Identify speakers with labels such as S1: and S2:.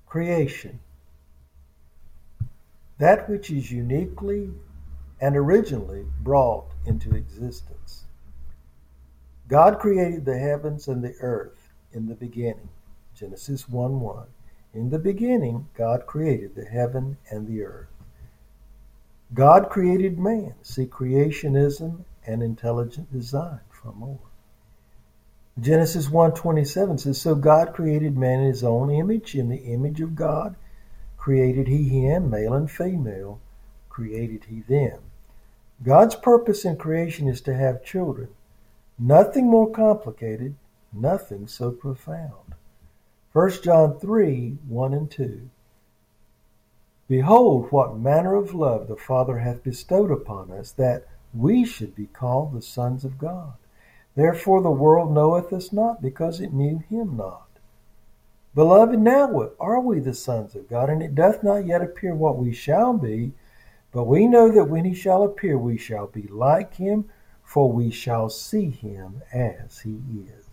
S1: Creation, that which is uniquely and originally brought into existence. God created the heavens and the earth in the beginning. Genesis 1:1. In the beginning, God created the heaven and the earth. God created man. See creationism and intelligent design for more. Genesis 1:27 says, So God created man in his own image. In the image of God created he him, male and female created he them. God's purpose in creation is to have children. Nothing more complicated, nothing so profound. 1 John 3:1 and 2. Behold, what manner of love the Father hath bestowed upon us, that we should be called the sons of God. Therefore the world knoweth us not, because it knew him not. Beloved, now are we the sons of God, and it doth not yet appear what we shall be, but we know that when he shall appear, we shall be like him, for we shall see him as he is.